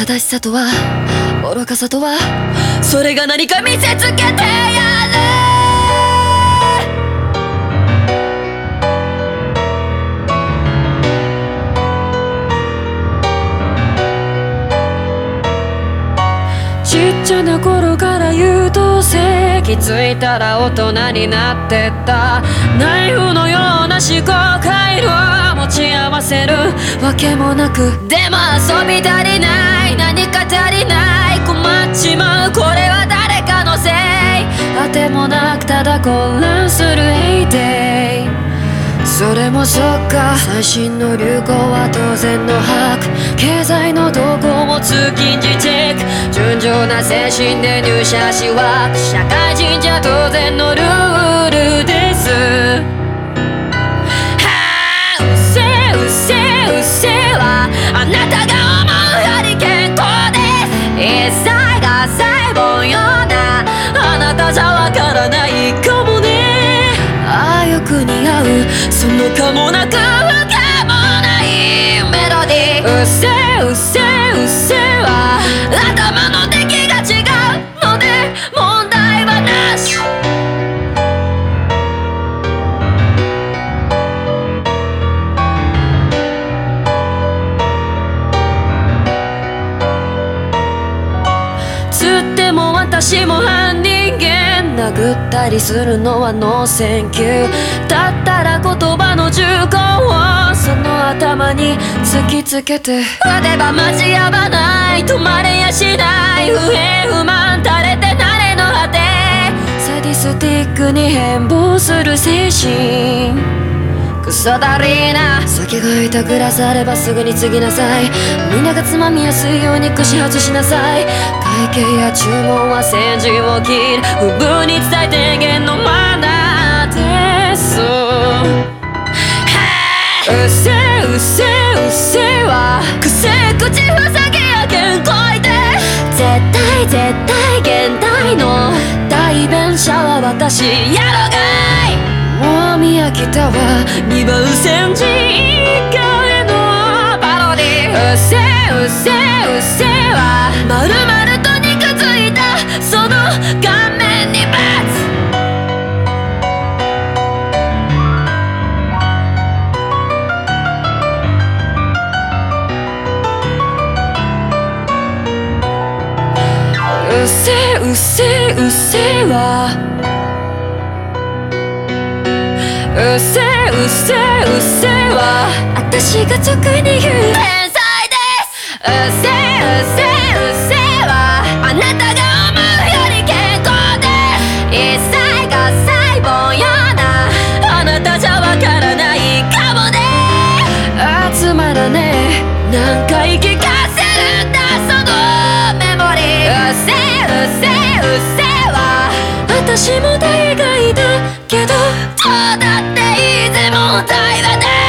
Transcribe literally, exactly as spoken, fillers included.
正しさとは愚かさとは、それが何か見せつけてやる。ちっちゃな頃から優等生、気づいたら大人になってった。ナイフのような思考回路持ち合わせるわけもなく、でも遊び足りない、何か足りない、困っちまう、これは誰かのせい。あてもなくただ混乱するエイデイ。それもそっか、最新の流行は当然の把握、経済の動向も通勤時チェック、純情な精神で入社しは社会人じゃ当然のルールです。はあ、うっせえうっせえうっせえはあなたが思うより健康です。一切が細胞ようなあなたじゃわからないかもね。ああよく似合うそのかもなく不可もないメロディー。うっせえうっせえうっせえは頭の出来が違うので問題はなし。つっても私も半人間、殴ったりするのはノーセンキュー。だったら言葉の銃口をその頭に突きつけて、撃てば間違わない、止まれやしない、不平不満垂れて慣れの果て、サディスティックに変貌する精神。クソだりーな、酒が痛くらさあればすぐに継ぎなさい。みんながつまみやすいように串外しなさい。会計や注文は先陣を切る、不分に伝え提言のマナーです。うっせえうっせえうっせえは癖口塞ぎや健康いて、絶対絶対現代の代弁者は私やろがい。もう見飽きたわにばん煎じ以下へのパロディ。うっせえうっせえうっせえはまるまると肉ついたその顔面にバツ。うっせえうっせえうっせえはうっせえうっせえうっせえは私が特に言う天才です。うっせえうっせえうっせえはあなたが思うより健康で、一切が細胞ようなあなたじゃわからないかもね。あつまらねえ何回聞かせるんだそのメモリー。うっせえうっせえうっせえは私も大概だけど、どうだっていいぜ問題はない。